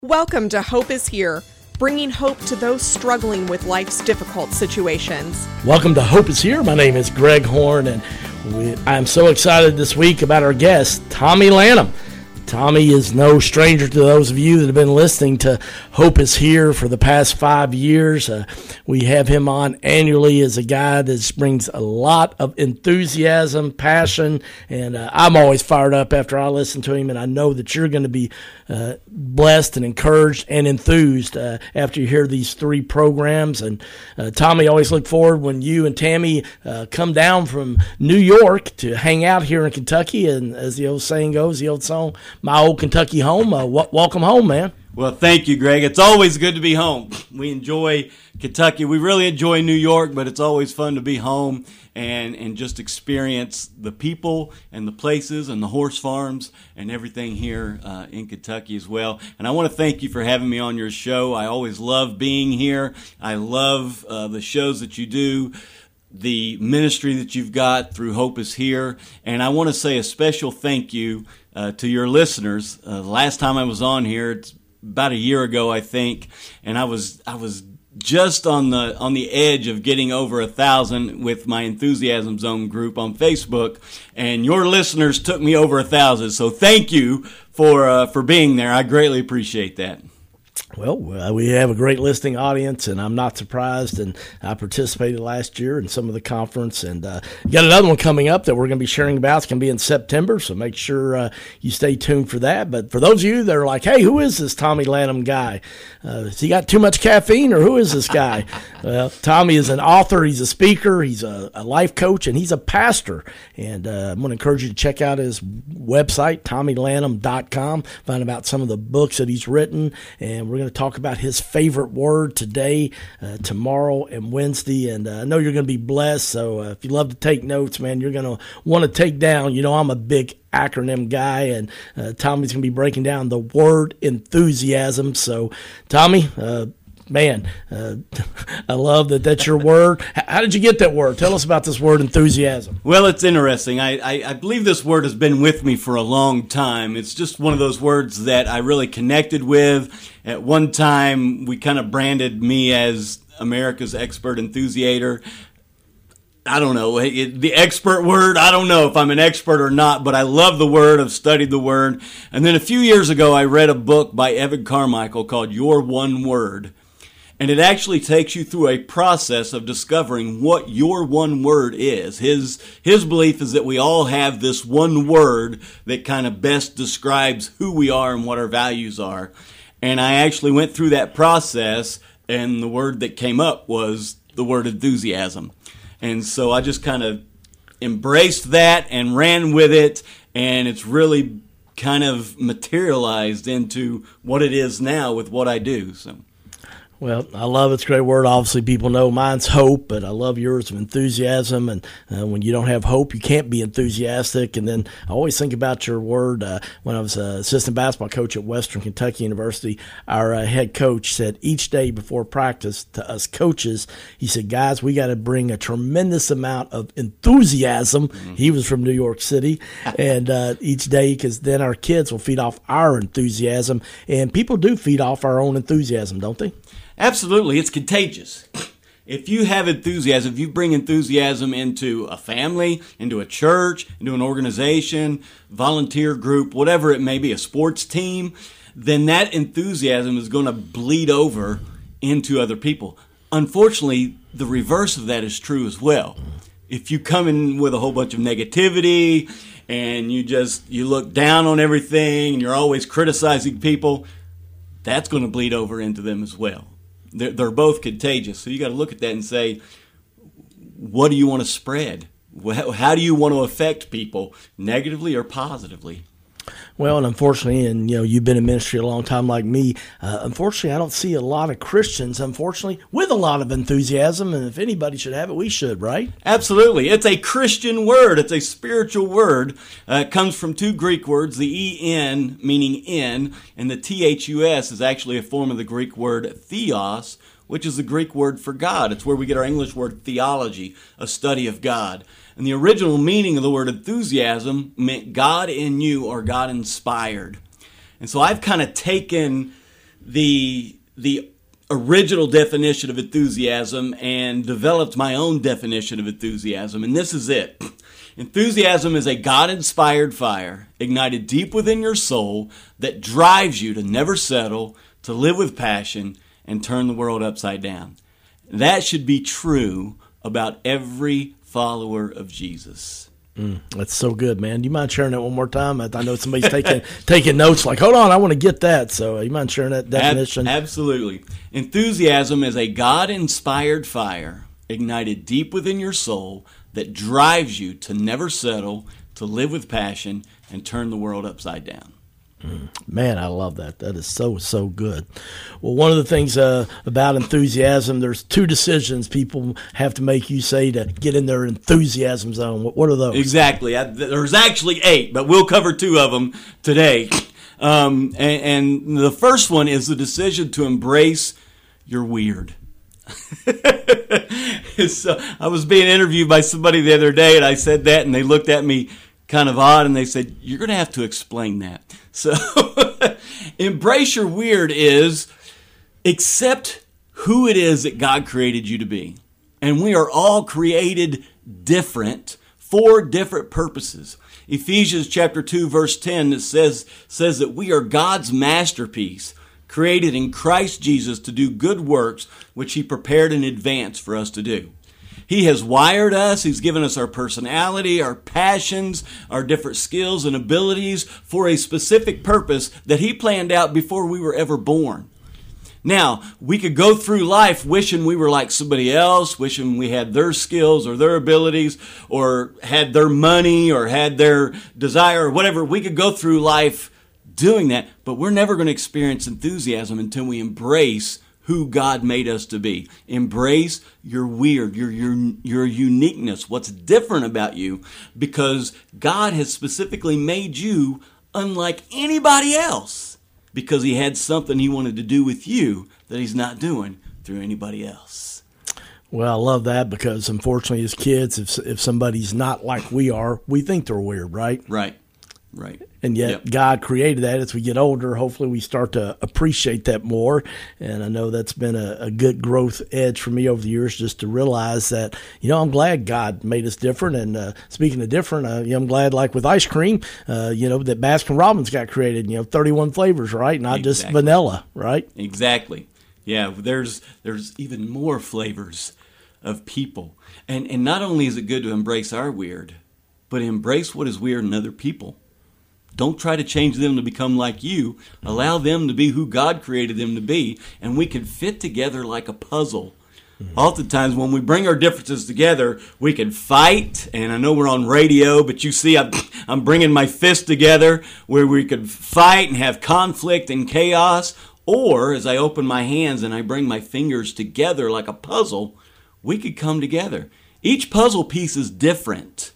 Welcome to Hope is Here, bringing hope to those struggling with life's difficult situations. Welcome to Hope is Here. My name is Greg Horn, and I'm so excited this week about our guest, Tommy Lanham. Tommy is no stranger to those of you that have been listening to Hope is Here for the past 5 years. We have him on annually as a guy that brings a lot of enthusiasm, passion, and I'm always fired up after I listen to him, and I know that you're going to be blessed and encouraged and enthused after you hear these 3 programs. And Tommy, always look forward when you and Tammy come down from New York to hang out here in Kentucky, and as the old saying goes, the old song, my old Kentucky home. Welcome home, man. Well, thank you, Greg. It's always good to be home. We enjoy Kentucky. We really enjoy New York, but it's always fun to be home and just experience the people and the places and the horse farms and everything here in Kentucky as well. And I want to thank you for having me on your show. I always love being here. I love the shows that you do, the ministry that you've got through Hope is Here. And I want to say a special thank you to your listeners. The last time I was on here, it's about a year ago, I think, and I was just on the edge of getting over 1,000 with my Enthusiasm Zone group on Facebook, and your listeners took me over 1,000. So thank you for being there. I greatly appreciate that. Well, we have a great listening audience, and I'm not surprised. And I participated last year in some of the conference, and you got another one coming up that we're going to be sharing about. It's going to be in September, so make sure you stay tuned for that. But for those of you that are like, hey, who is this Tommy Lanham guy? Has he got too much caffeine, or who is this guy? Well, Tommy is an author, he's a speaker, he's a life coach, and he's a pastor. And I'm going to encourage you to check out his website, TommyLanham.com, find out some of the books that he's written, and we're going to talk about his favorite word today, tomorrow, and Wednesday. And I know you're going to be blessed. So if you love to take notes, man, you're going to want to take down. You know, I'm a big acronym guy, and Tommy's going to be breaking down the word enthusiasm. So, Tommy, man, I love that that's your word. How did you get that word? Tell us about this word enthusiasm. Well, it's interesting. I believe this word has been with me for a long time. It's just one of those words that I really connected with. At one time, we kind of branded me as America's expert enthusiator. I don't know, the expert word, I don't know if I'm an expert or not, but I love the word, I've studied the word. And then a few years ago, I read a book by Evan Carmichael called Your One Word. And it actually takes you through a process of discovering what your one word is. His belief is that we all have this one word that kind of best describes who we are and what our values are. And I actually went through that process, and the word that came up was the word enthusiasm. And so I just kind of embraced that and ran with it, and it's really kind of materialized into what it is now with what I do. So. Well, I love it. It's a great word. Obviously, people know mine's hope, but I love yours of enthusiasm. And when you don't have hope, you can't be enthusiastic. And then I always think about your word. When I was assistant basketball coach at Western Kentucky University, our head coach said each day before practice to us coaches, he said, guys, we got to bring a tremendous amount of enthusiasm. Mm-hmm. He was from New York City. And each day, because then our kids will feed off our enthusiasm. And people do feed off our own enthusiasm, don't they? Absolutely. It's contagious. If you have enthusiasm, if you bring enthusiasm into a family, into a church, into an organization, volunteer group, whatever it may be, a sports team, then that enthusiasm is going to bleed over into other people. Unfortunately, the reverse of that is true as well. If you come in with a whole bunch of negativity and you look down on everything and you're always criticizing people, that's going to bleed over into them as well. They're both contagious. So you got to look at that and say, what do you want to spread? How do you want to affect people, negatively or positively? Well, and unfortunately, and you've been in ministry a long time like me, unfortunately, I don't see a lot of Christians, unfortunately, with a lot of enthusiasm, and if anybody should have it, we should, right? Absolutely. It's a Christian word. It's a spiritual word. It comes from 2 Greek words, the en, meaning in, and the thus is actually a form of the Greek word theos, which is the Greek word for God. It's where we get our English word theology, a study of God. And the original meaning of the word enthusiasm meant God in you or God inspired. And so I've kind of taken the original definition of enthusiasm and developed my own definition of enthusiasm, and this is it. Enthusiasm is a God-inspired fire ignited deep within your soul that drives you to never settle, to live with passion, and turn the world upside down. That should be true about every follower of Jesus. That's so good, man. Do you mind sharing that one more time? I know somebody's taking notes like, hold on, I want to get that. So you mind sharing that definition? Absolutely. Enthusiasm is a God-inspired fire ignited deep within your soul that drives you to never settle, to live with passion, and turn the world upside down. Man, I love that. That is so, so good. Well, one of the things about enthusiasm, there's 2 decisions people have to make you say to get in their enthusiasm zone. What are those? Exactly. There's actually 8, but we'll cover 2 of them today. And the first one is the decision to embrace your weird. So I was being interviewed by somebody the other day, and I said that, and they looked at me kind of odd, and they said, you're going to have to explain that. So embrace your weird is accept who it is that God created you to be. And we are all created different for different purposes. Ephesians chapter 2, verse 10 says that we are God's masterpiece, created in Christ Jesus to do good works, which He prepared in advance for us to do. He has wired us. He's given us our personality, our passions, our different skills and abilities for a specific purpose that He planned out before we were ever born. Now, we could go through life wishing we were like somebody else, wishing we had their skills or their abilities or had their money or had their desire or whatever. We could go through life doing that, but we're never going to experience enthusiasm until we embrace who God made us to be. Embrace your weird, your uniqueness, what's different about you, because God has specifically made you unlike anybody else because He had something He wanted to do with you that He's not doing through anybody else. Well, I love that because unfortunately as kids, if somebody's not like we are, we think they're weird, right? Right. And yet God created that. As we get older, hopefully we start to appreciate that more. And I know that's been a good growth edge for me over the years, just to realize that, I'm glad God made us different. And speaking of different, I'm glad, like with ice cream, that Baskin Robbins got created, 31 flavors, right? Not just vanilla, right? Exactly. Yeah, there's even more flavors of people. And not only is it good to embrace our weird, but embrace what is weird in other people. Don't try to change them to become like you. Allow them to be who God created them to be, and we can fit together like a puzzle. Oftentimes, when we bring our differences together, we can fight, and I know we're on radio, but you see I'm bringing my fist together where we could fight and have conflict and chaos, or as I open my hands and I bring my fingers together like a puzzle, we could come together. Each puzzle piece is different.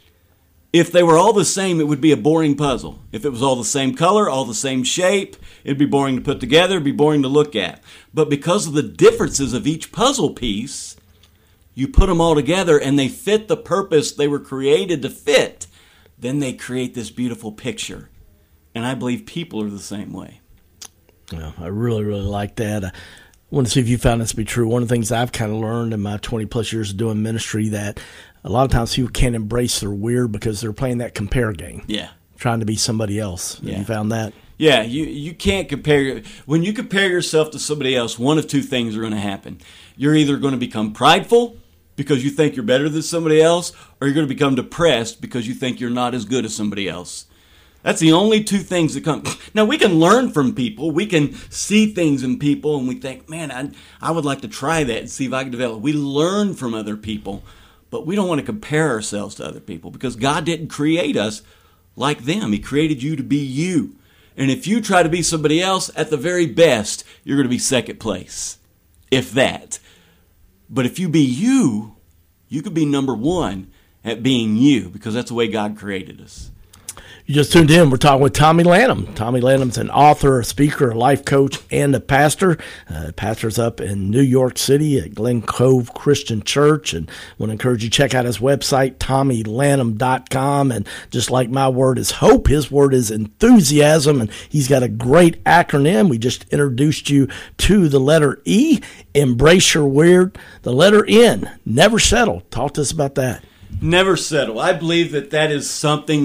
If they were all the same, it would be a boring puzzle. If it was all the same color, all the same shape, it'd be boring to put together, it'd be boring to look at. But because of the differences of each puzzle piece, you put them all together and they fit the purpose they were created to fit. Then they create this beautiful picture. And I believe people are the same way. Well, I really, really like that. I want to see if you found this to be true. One of the things I've kind of learned in my 20 plus years of doing ministry, that a lot of times people can't embrace their weird because they're playing that compare game. Yeah. Trying to be somebody else. Yeah. Have you found that? Yeah, you can't compare. When you compare yourself to somebody else, one of 2 things are going to happen. You're either going to become prideful because you think you're better than somebody else, or you're going to become depressed because you think you're not as good as somebody else. That's the only 2 things that come. Now, we can learn from people. We can see things in people, and we think, man, I would like to try that and see if I can develop. We learn from other people. But we don't want to compare ourselves to other people because God didn't create us like them. He created you to be you. And if you try to be somebody else, at the very best, you're going to be second place, if that. But if you be you, you could be number 1 at being you because that's the way God created us. You just tuned in. We're talking with Tommy Lanham. Tommy Lanham's an author, a speaker, a life coach, and a pastor. Pastor's up in New York City at Glen Cove Christian Church. And I want to encourage you to check out his website, TommyLanham.com. And just like my word is hope, his word is enthusiasm. And he's got a great acronym. We just introduced you to the letter E, embrace your weird. The letter N, never settle. Talk to us about that. Never settle. I believe that is something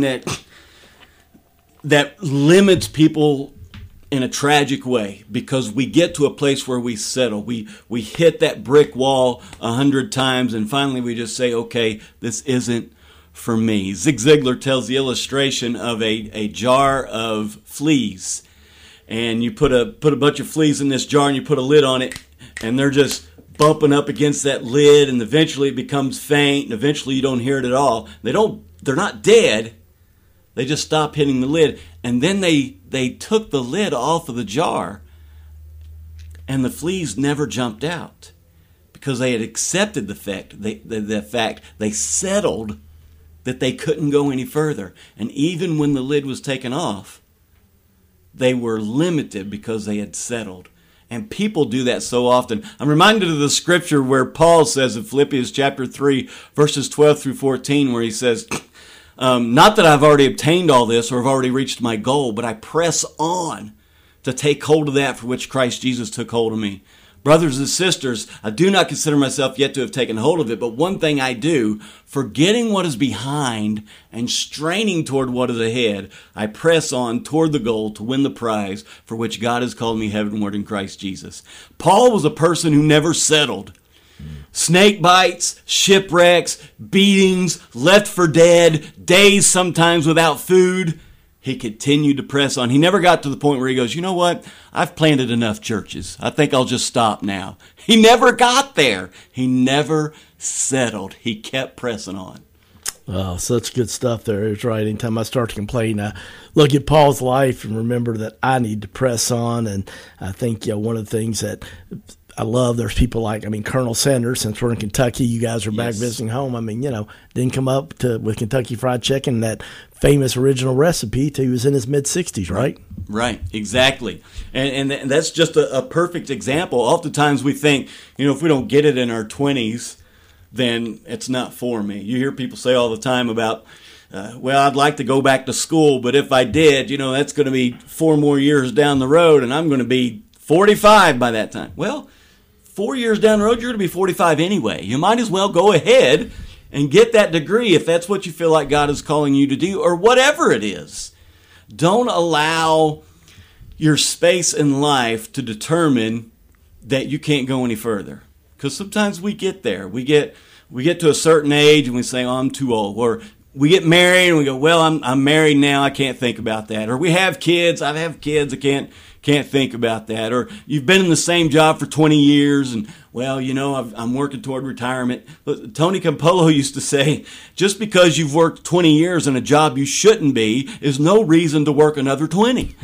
that limits people in a tragic way, because we get to a place where we settle. We hit that brick wall 100 times, and finally we just say, okay, this isn't for me. Zig Ziglar tells the illustration of a jar of fleas, and you put a bunch of fleas in this jar and you put a lid on it, and they're just bumping up against that lid, and eventually it becomes faint, and eventually you don't hear it at all. They're not dead. They just stop hitting the lid. And then they took the lid off of the jar, and the fleas never jumped out because they had accepted the fact they settled that they couldn't go any further. And even when the lid was taken off, they were limited because they had settled. And people do that so often. I'm reminded of the scripture where Paul says in Philippians chapter 3, verses 12 through 14, where he says, not that I've already obtained all this or have already reached my goal, but I press on to take hold of that for which Christ Jesus took hold of me. Brothers and sisters, I do not consider myself yet to have taken hold of it, but one thing I do, forgetting what is behind and straining toward what is ahead, I press on toward the goal to win the prize for which God has called me heavenward in Christ Jesus. Paul was a person who never settled. Snake bites, shipwrecks, beatings, left for dead, days sometimes without food. He continued to press on. He never got to the point where he goes, you know what? I've planted enough churches. I think I'll just stop now. He never got there. He never settled. He kept pressing on. Oh, such good stuff there. It's right. Anytime I start to complain, I look at Paul's life and remember that I need to press on. And I think one of the things that I love, there's people like, Colonel Sanders, since we're in Kentucky, you guys are back visiting home. Didn't come up with Kentucky Fried Chicken, that famous original recipe, till he was in his mid-60s, right? Right, exactly. And that's just a perfect example. Oftentimes we think, if we don't get it in our 20s, then it's not for me. You hear people say all the time about, I'd like to go back to school, but if I did, that's going to be 4 more years down the road, and I'm going to be 45 by that time. Well, 4 years down the road, you're going to be 45 anyway. You might as well go ahead and get that degree if that's what you feel like God is calling you to do, or whatever it is. Don't allow your space in life to determine that you can't go any further. Because sometimes we get there. We get to a certain age and we say, I'm too old. Or we get married and we go, I'm married now, I can't think about that. Or we have kids, I have kids, I can't think about that. Or you've been in the same job for 20 years and, I'm working toward retirement. But Tony Campolo used to say, just because you've worked 20 years in a job you shouldn't be is no reason to work another 20.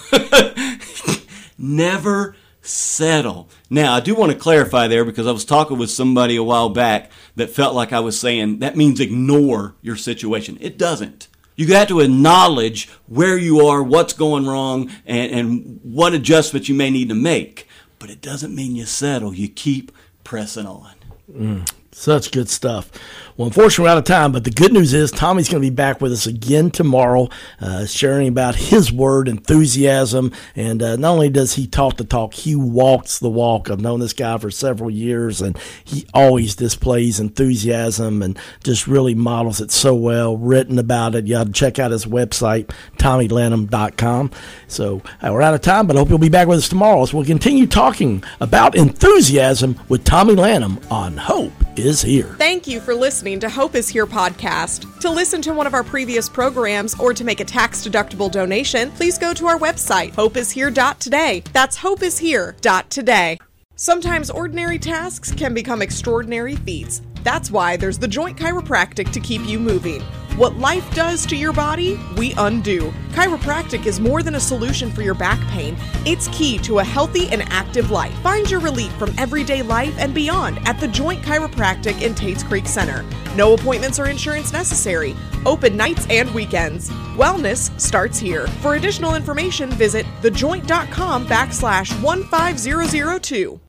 Never settle. Now, I do want to clarify there, because I was talking with somebody a while back that felt like I was saying that means ignore your situation. It doesn't. You got to acknowledge where you are, what's going wrong, and what adjustments you may need to make. But it doesn't mean you settle. You keep pressing on. Such good stuff. Well, unfortunately, we're out of time, but the good news is Tommy's going to be back with us again tomorrow, sharing about his word, enthusiasm, and not only does he talk the talk, he walks the walk. I've known this guy for several years, and he always displays enthusiasm and just really models it so well, written about it. You ought to check out his website, TommyLanham.com. So we're out of time, but I hope you'll be back with us tomorrow as we'll continue talking about enthusiasm with Tommy Lanham on Hope is Here. Thank you for listening to Hope is Here podcast. To listen to one of our previous programs or to make a tax-deductible donation, please go to our website, hopeishere.today. That's hopeishere.today. Sometimes ordinary tasks can become extraordinary feats. That's why there's the Joint Chiropractic to keep you moving. What life does to your body, we undo. Chiropractic is more than a solution for your back pain. It's key to a healthy and active life. Find your relief from everyday life and beyond at The Joint Chiropractic in Tates Creek Center. No appointments or insurance necessary. Open nights and weekends. Wellness starts here. For additional information, visit thejoint.com/15002.